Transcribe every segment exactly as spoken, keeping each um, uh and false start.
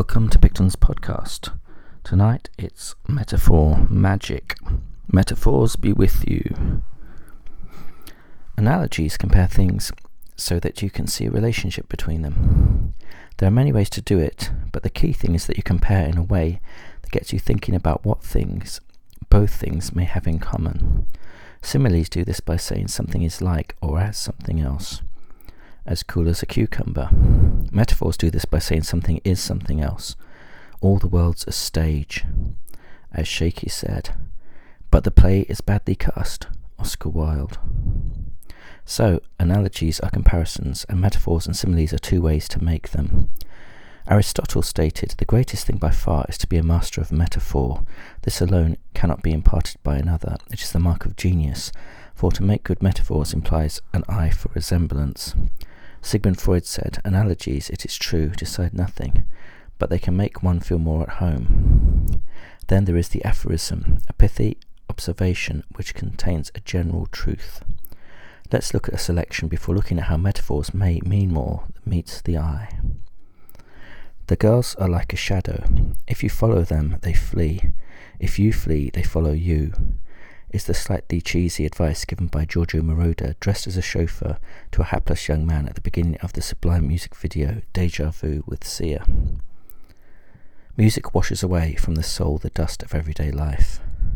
Welcome to Picton's podcast. Tonight it's Metaphor Magic. Metaphors be with you. Analogies compare things so that you can see a relationship between them. There are many ways to do it, but the key thing is that you compare in a way that gets you thinking about what things both things may have in common. Similes do this by saying something is like or as something else. As cool as a cucumber. Metaphors do this by saying something is something else. All the world's a stage, as Shaky said. But the play is badly cast, Oscar Wilde. So, analogies are comparisons, and metaphors and similes are two ways to make them. Aristotle stated, the greatest thing by far is to be a master of metaphor. This alone cannot be imparted by another. It is the mark of genius, for to make good metaphors implies an eye for resemblance. Sigmund Freud said, analogies, it is true, decide nothing, but they can make one feel more at home. Then there is the aphorism, a pithy observation which contains a general truth. Let's look at a selection before looking at how metaphors may mean more than meets the eye. The girls are like a shadow. If you follow them, they flee. If you flee, they follow you. Is the slightly cheesy advice given by Giorgio Moroder, dressed as a chauffeur, to a hapless young man at the beginning of the sublime music video, Deja Vu with Sia. Music washes away from the soul the dust of everyday life.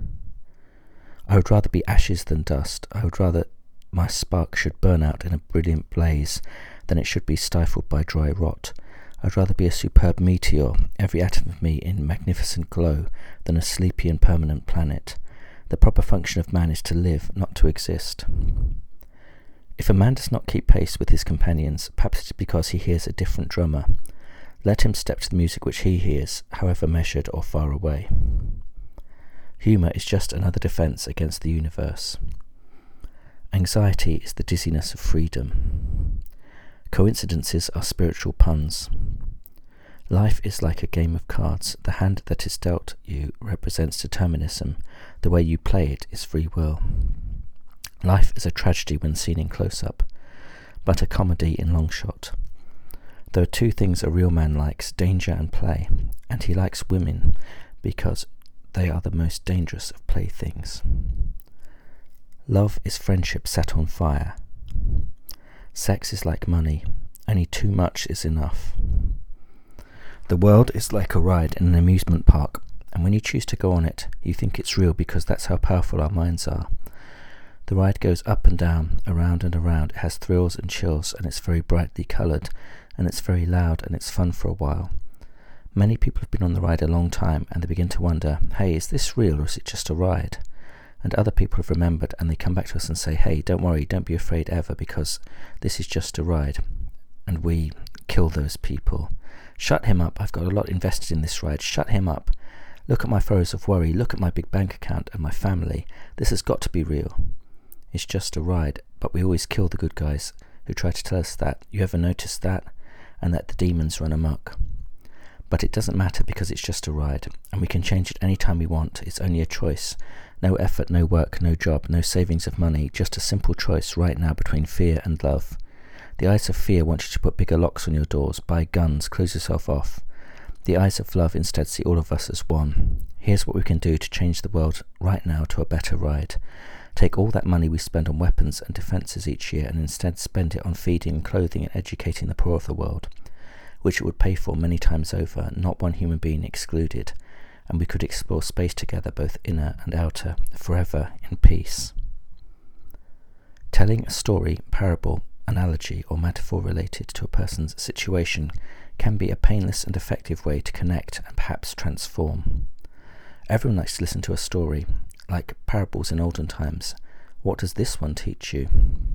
I would rather be ashes than dust. I would rather my spark should burn out in a brilliant blaze than it should be stifled by dry rot. I would rather be a superb meteor, every atom of me in magnificent glow, than a sleepy and permanent planet. The proper function of man is to live, not to exist. If a man does not keep pace with his companions, perhaps it is because he hears a different drummer. Let him step to the music which he hears, however measured or far away. Humour is just another defence against the universe. Anxiety is the dizziness of freedom. Coincidences are spiritual puns. Life is like a game of cards. The hand that is dealt you represents determinism. The way you play it is free will. Life is a tragedy when seen in close-up, but a comedy in long shot. There are two things a real man likes, danger and play, and he likes women because they are the most dangerous of playthings. Love is friendship set on fire. Sex is like money. Only too much is enough. The world is like a ride in an amusement park, and when you choose to go on it, you think it's real because that's how powerful our minds are. The ride goes up and down, around and around. It has thrills and chills, and it's very brightly coloured, and it's very loud, and it's fun for a while. Many people have been on the ride a long time, and they begin to wonder, hey, is this real or is it just a ride? And other people have remembered, and they come back to us and say, hey, don't worry, don't be afraid ever, because this is just a ride. And we kill those people. Shut him up, I've got a lot invested in this ride. Shut him up. Look at my furrows of worry. Look at my big bank account and my family. This has got to be real. It's just a ride, but we always kill the good guys who try to tell us that. You ever noticed that? And that the demons run amok. But it doesn't matter because it's just a ride, and we can change it any time we want. It's only a choice. No effort, no work, no job, no savings of money, just a simple choice right now between fear and love. The eyes of fear want you to put bigger locks on your doors, buy guns, close yourself off. The eyes of love instead see all of us as one. Here's what we can do to change the world right now to a better ride. Take all that money we spend on weapons and defences each year and instead spend it on feeding, clothing and educating the poor of the world, which it would pay for many times over, not one human being excluded, and we could explore space together, both inner and outer, forever in peace. Telling a story, parable, analogy or metaphor related to a person's situation can be a painless and effective way to connect and perhaps transform. Everyone likes to listen to a story, like parables in olden times. What does this one teach you?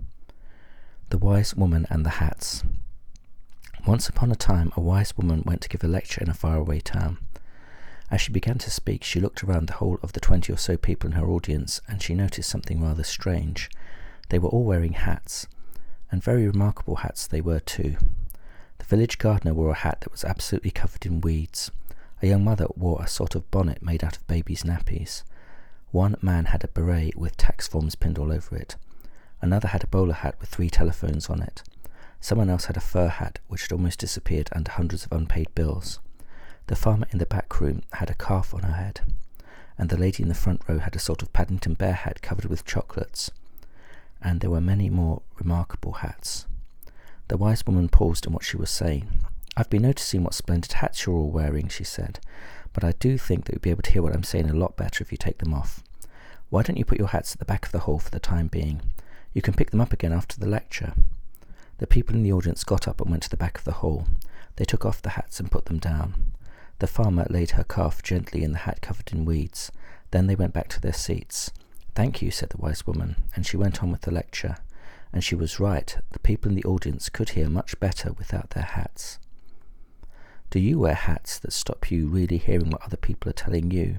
The Wise Woman and the Hats. Once upon a time, a wise woman went to give a lecture in a faraway town. As she began to speak, she looked around the whole of the twenty or so people in her audience, and she noticed something rather strange. They were all wearing hats. And very remarkable hats they were too. The village gardener wore a hat that was absolutely covered in weeds. A young mother wore a sort of bonnet made out of babies' nappies. One man had a beret with tax forms pinned all over it. Another had a bowler hat with three telephones on it. Someone else had a fur hat which had almost disappeared under hundreds of unpaid bills. The farmer in the back room had a calf on her head, and the lady in the front row had a sort of Paddington Bear hat covered with chocolates, and there were many more remarkable hats. The wise woman paused in what she was saying. "I've been noticing what splendid hats you're all wearing," she said, "but I do think that you'll be able to hear what I'm saying a lot better if you take them off. Why don't you put your hats at the back of the hall for the time being? You can pick them up again after the lecture." The people in the audience got up and went to the back of the hall. They took off the hats and put them down. The farmer laid her calf gently in the hat covered in weeds. Then they went back to their seats. "Thank you," said the wise woman, and she went on with the lecture. And she was right. The people in the audience could hear much better without their hats. Do you wear hats that stop you really hearing what other people are telling you?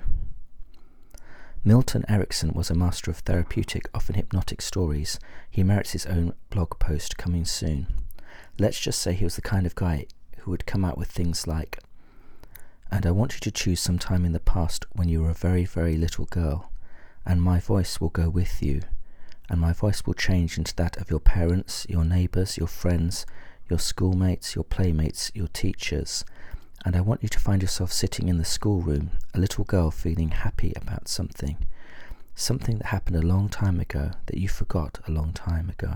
Milton Erickson was a master of therapeutic, often hypnotic stories. He merits his own blog post coming soon. Let's just say he was the kind of guy who would come out with things like, "And I want you to choose some time in the past when you were a very, very little girl, and my voice will go with you, and my voice will change into that of your parents, your neighbours, your friends, your schoolmates, your playmates, your teachers, and I want you to find yourself sitting in the schoolroom, a little girl feeling happy about something, something that happened a long time ago that you forgot a long time ago."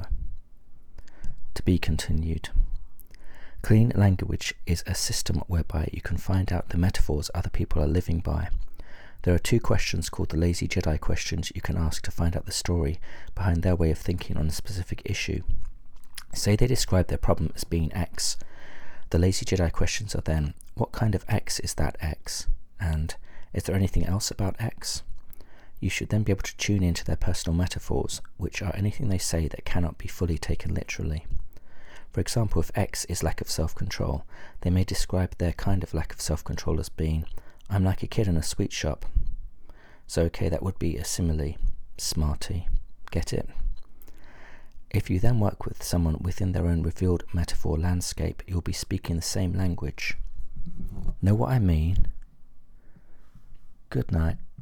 To be continued. Clean language is a system whereby you can find out the metaphors other people are living by. There are two questions called the Lazy Jedi questions you can ask to find out the story behind their way of thinking on a specific issue. Say they describe their problem as being X. The Lazy Jedi questions are then, what kind of X is that X? And is there anything else about X? You should then be able to tune into their personal metaphors, which are anything they say that cannot be fully taken literally. For example, if X is lack of self-control, they may describe their kind of lack of self-control as being, "I'm like a kid in a sweet shop." So okay, that would be a simile. Smarty. Get it? If you then work with someone within their own revealed metaphor landscape, you'll be speaking the same language. Know what I mean? Good night.